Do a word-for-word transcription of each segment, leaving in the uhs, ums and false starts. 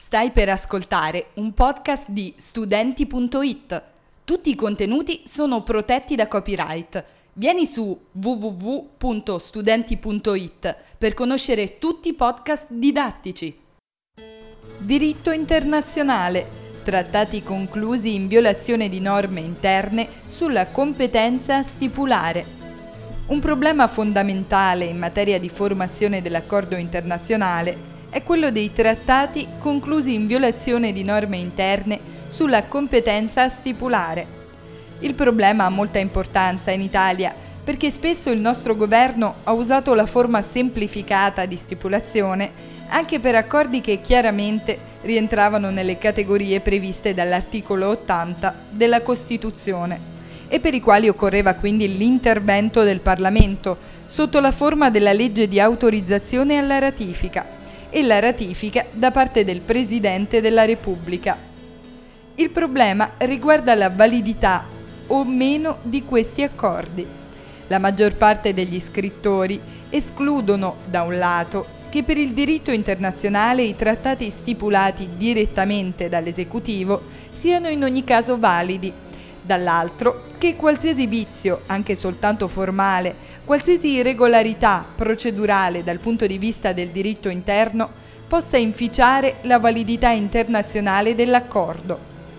Stai per ascoltare un podcast di studenti punto it. Tutti i contenuti sono protetti da copyright. Vieni su w w w punto studenti punto it per conoscere tutti i podcast didattici. Diritto internazionale. Trattati conclusi in violazione di norme interne sulla competenza a stipulare. Un problema fondamentale in materia di formazione dell'accordo internazionale è quello dei trattati conclusi in violazione di norme interne sulla competenza a stipulare. Il problema ha molta importanza in Italia perché spesso il nostro governo ha usato la forma semplificata di stipulazione anche per accordi che chiaramente rientravano nelle categorie previste dall'articolo ottanta della Costituzione e per i quali occorreva quindi l'intervento del Parlamento sotto la forma della legge di autorizzazione alla ratifica e la ratifica da parte del Presidente della Repubblica. Il problema riguarda la validità o meno di questi accordi. La maggior parte degli scrittori escludono, da un lato, che per il diritto internazionale i trattati stipulati direttamente dall'esecutivo siano in ogni caso validi, dall'altro che qualsiasi vizio, anche soltanto formale, qualsiasi irregolarità procedurale dal punto di vista del diritto interno possa inficiare la validità internazionale dell'accordo.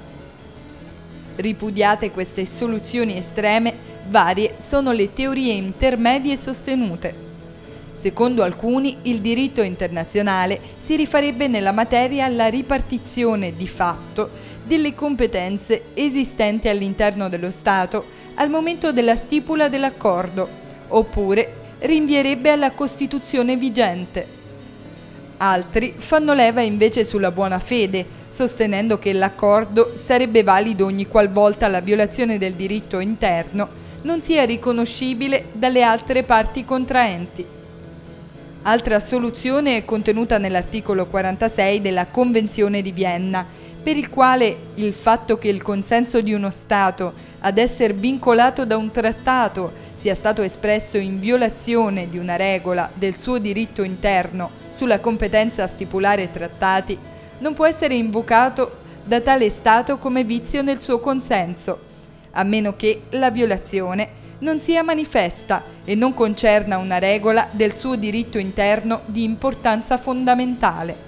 Ripudiate queste soluzioni estreme, varie sono le teorie intermedie sostenute. Secondo alcuni, il diritto internazionale si rifarebbe nella materia alla ripartizione di fatto delle competenze esistenti all'interno dello Stato al momento della stipula dell'accordo, oppure rinvierebbe alla Costituzione vigente. Altri fanno leva invece sulla buona fede, sostenendo che l'accordo sarebbe valido ogni qualvolta la violazione del diritto interno non sia riconoscibile dalle altre parti contraenti. Altra soluzione è contenuta nell'articolo quarantasei della Convenzione di Vienna, per il quale il fatto che il consenso di uno Stato ad essere vincolato da un trattato sia stato espresso in violazione di una regola del suo diritto interno sulla competenza a stipulare trattati non può essere invocato da tale Stato come vizio nel suo consenso, a meno che la violazione non sia manifesta e non concerna una regola del suo diritto interno di importanza fondamentale.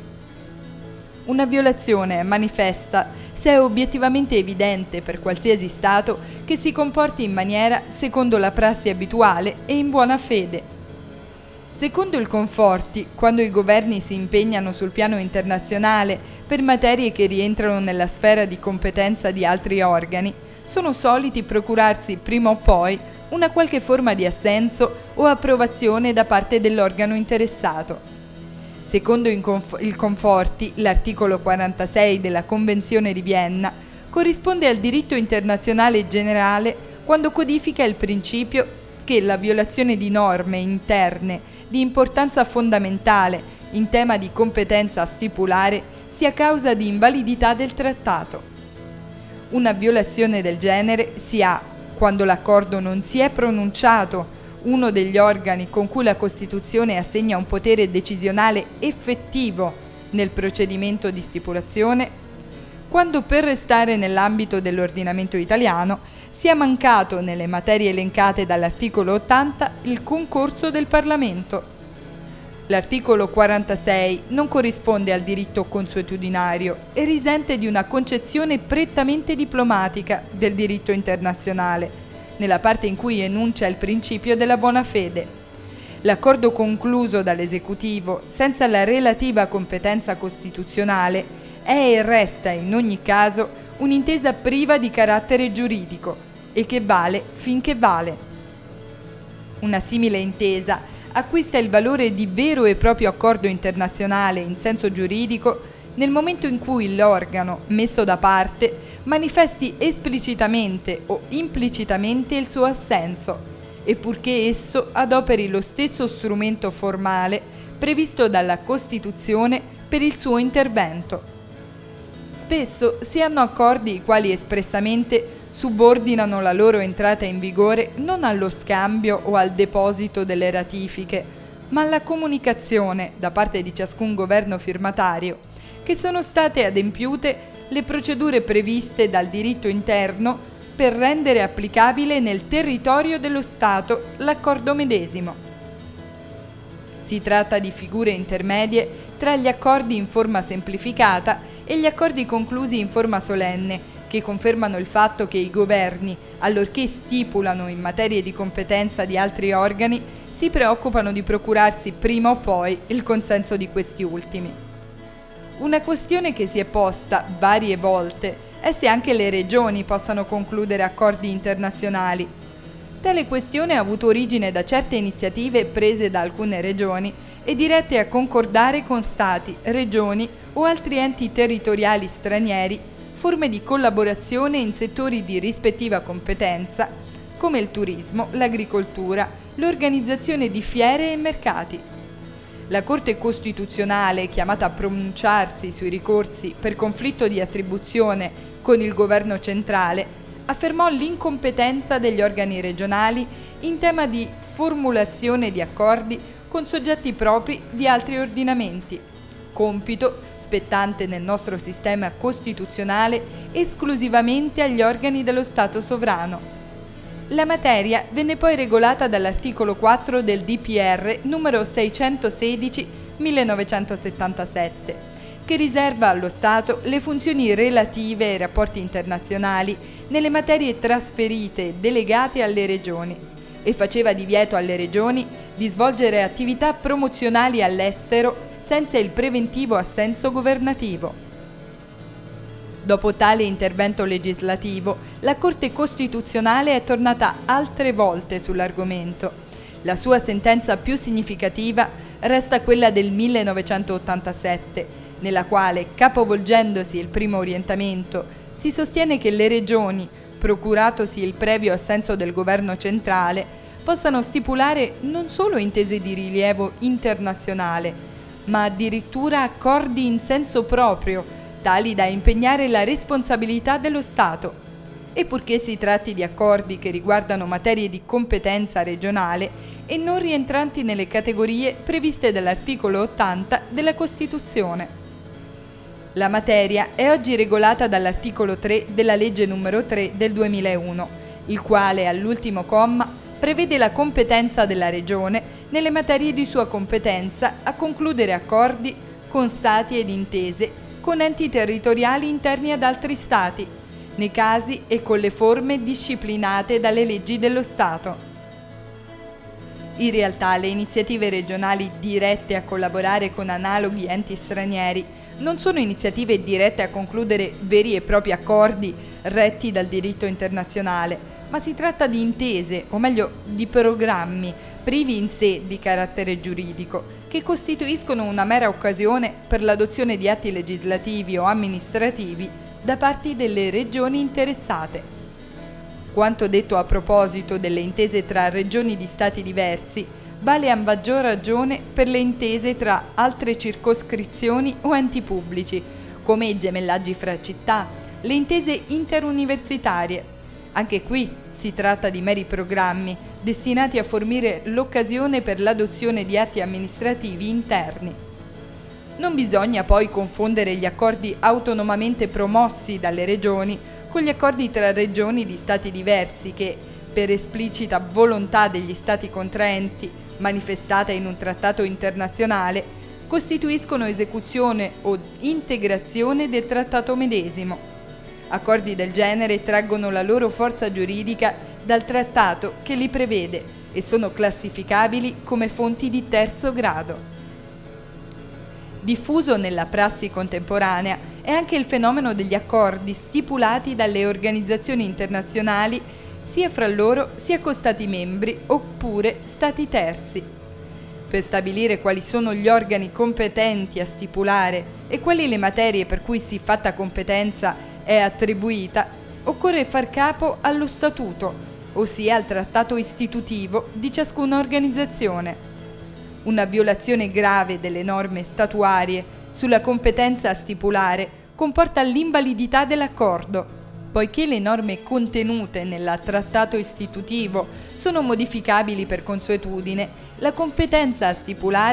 Una violazione è manifesta se è obiettivamente evidente per qualsiasi Stato che si comporti in maniera secondo la prassi abituale e in buona fede. Secondo il Conforti, quando i governi si impegnano sul piano internazionale per materie che rientrano nella sfera di competenza di altri organi, sono soliti procurarsi prima o poi una qualche forma di assenso o approvazione da parte dell'organo interessato. Secondo il Conforti, l'articolo quarantasei della Convenzione di Vienna corrisponde al diritto internazionale generale quando codifica il principio che la violazione di norme interne di importanza fondamentale in tema di competenza a stipulare sia causa di invalidità del trattato. Una violazione del genere si ha quando l'accordo non si è pronunciato uno degli organi con cui la Costituzione assegna un potere decisionale effettivo nel procedimento di stipulazione, quando per restare nell'ambito dell'ordinamento italiano sia mancato nelle materie elencate dall'articolo ottanta il concorso del Parlamento. L'articolo quarantasei non corrisponde al diritto consuetudinario e risente di una concezione prettamente diplomatica del diritto internazionale, nella parte in cui enuncia il principio della buona fede. L'accordo concluso dall'esecutivo senza la relativa competenza costituzionale è e resta in ogni caso un'intesa priva di carattere giuridico e che vale finché vale. Una simile intesa acquista il valore di vero e proprio accordo internazionale in senso giuridico nel momento in cui l'organo messo da parte manifesti esplicitamente o implicitamente il suo assenso, e purché esso adoperi lo stesso strumento formale previsto dalla Costituzione per il suo intervento. Spesso si hanno accordi i quali espressamente subordinano la loro entrata in vigore non allo scambio o al deposito delle ratifiche, ma alla comunicazione da parte di ciascun governo firmatario che sono state adempiute le procedure previste dal diritto interno per rendere applicabile nel territorio dello Stato l'accordo medesimo. Si tratta di figure intermedie tra gli accordi in forma semplificata e gli accordi conclusi in forma solenne, che confermano il fatto che i governi, allorché stipulano in materie di competenza di altri organi, si preoccupano di procurarsi prima o poi il consenso di questi ultimi. Una questione che si è posta varie volte è se anche le regioni possano concludere accordi internazionali. Tale questione ha avuto origine da certe iniziative prese da alcune regioni e dirette a concordare con stati, regioni o altri enti territoriali stranieri forme di collaborazione in settori di rispettiva competenza, come il turismo, l'agricoltura, l'organizzazione di fiere e mercati. La Corte Costituzionale, chiamata a pronunciarsi sui ricorsi per conflitto di attribuzione con il governo centrale, affermò l'incompetenza degli organi regionali in tema di formulazione di accordi con soggetti propri di altri ordinamenti, compito spettante nel nostro sistema costituzionale esclusivamente agli organi dello Stato sovrano. La materia venne poi regolata dall'articolo quattro del D P R numero seicentosedici millenovecentosettantasette, che riserva allo Stato le funzioni relative ai rapporti internazionali nelle materie trasferite e delegate alle regioni e faceva divieto alle regioni di svolgere attività promozionali all'estero senza il preventivo assenso governativo. Dopo tale intervento legislativo, la Corte Costituzionale è tornata altre volte sull'argomento. La sua sentenza più significativa resta quella del millenovecentottantasette, nella quale, capovolgendosi il primo orientamento, si sostiene che le regioni, procuratosi il previo assenso del governo centrale, possano stipulare non solo intese di rilievo internazionale, ma addirittura accordi in senso proprio, tali da impegnare la responsabilità dello Stato. E purché si tratti di accordi che riguardano materie di competenza regionale e non rientranti nelle categorie previste dall'articolo ottanta della Costituzione. La materia è oggi regolata dall'articolo tre della legge numero tre del duemilauno, il quale all'ultimo comma prevede la competenza della Regione nelle materie di sua competenza a concludere accordi con Stati ed intese con enti territoriali interni ad altri Stati, nei casi e con le forme disciplinate dalle leggi dello Stato. In realtà le iniziative regionali dirette a collaborare con analoghi enti stranieri non sono iniziative dirette a concludere veri e propri accordi retti dal diritto internazionale, ma si tratta di intese, o meglio di programmi, privi in sé di carattere giuridico, che costituiscono una mera occasione per l'adozione di atti legislativi o amministrativi da parte delle regioni interessate. Quanto detto a proposito delle intese tra regioni di stati diversi vale a maggior ragione per le intese tra altre circoscrizioni o enti pubblici, come i gemellaggi fra città, le intese interuniversitarie. Anche qui si tratta di meri programmi destinati a fornire l'occasione per l'adozione di atti amministrativi interni. Non bisogna poi confondere gli accordi autonomamente promossi dalle regioni con gli accordi tra regioni di stati diversi che, per esplicita volontà degli stati contraenti, manifestata in un trattato internazionale, costituiscono esecuzione o integrazione del trattato medesimo. Accordi del genere traggono la loro forza giuridica dal trattato che li prevede e sono classificabili come fonti di terzo grado. Diffuso nella prassi contemporanea è anche il fenomeno degli accordi stipulati dalle organizzazioni internazionali sia fra loro sia con Stati membri oppure Stati terzi. Per stabilire quali sono gli organi competenti a stipulare e quali le materie per cui siffatta competenza è attribuita, occorre far capo allo statuto, ossia al trattato istitutivo di ciascuna organizzazione. Una violazione grave delle norme statuarie sulla competenza a stipulare comporta l'invalidità dell'accordo, poiché le norme contenute nel trattato istitutivo sono modificabili per consuetudine. La competenza a stipulare può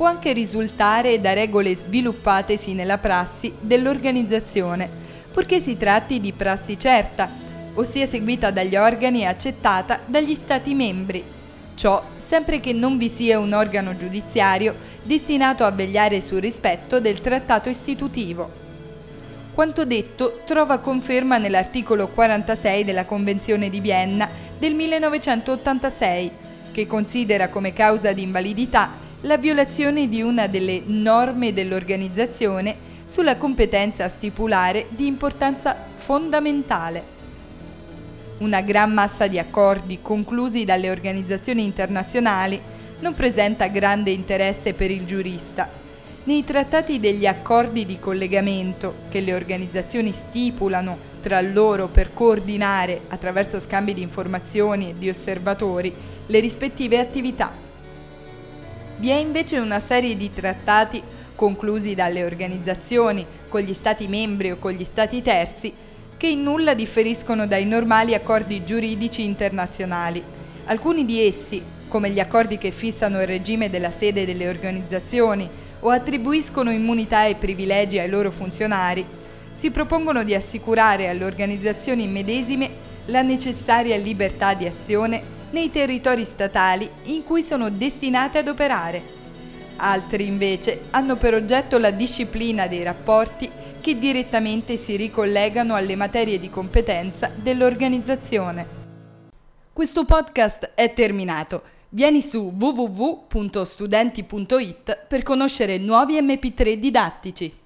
può anche risultare da regole sviluppatesi nella prassi dell'organizzazione, purché si tratti di prassi certa, ossia seguita dagli organi e accettata dagli Stati membri. Ciò sempre che non vi sia un organo giudiziario destinato a vegliare sul rispetto del trattato istitutivo. Quanto detto trova conferma nell'articolo quarantasei della Convenzione di Vienna del millenovecentottantasei, che considera come causa di invalidità la violazione di una delle norme dell'organizzazione sulla competenza a stipulare di importanza fondamentale. Una gran massa di accordi conclusi dalle organizzazioni internazionali non presenta grande interesse per il giurista. Nei trattati degli accordi di collegamento che le organizzazioni stipulano tra loro per coordinare, attraverso scambi di informazioni e di osservatori, le rispettive attività. Vi è invece una serie di trattati conclusi dalle organizzazioni con gli Stati membri o con gli Stati terzi che in nulla differiscono dai normali accordi giuridici internazionali. Alcuni di essi, come gli accordi che fissano il regime della sede delle organizzazioni o attribuiscono immunità e privilegi ai loro funzionari, si propongono di assicurare alle organizzazioni medesime la necessaria libertà di azione nei territori statali in cui sono destinate ad operare. Altri invece hanno per oggetto la disciplina dei rapporti che direttamente si ricollegano alle materie di competenza dell'organizzazione. Questo podcast è terminato. Vieni su w w w punto studenti punto i t per conoscere nuovi emme pi tre didattici.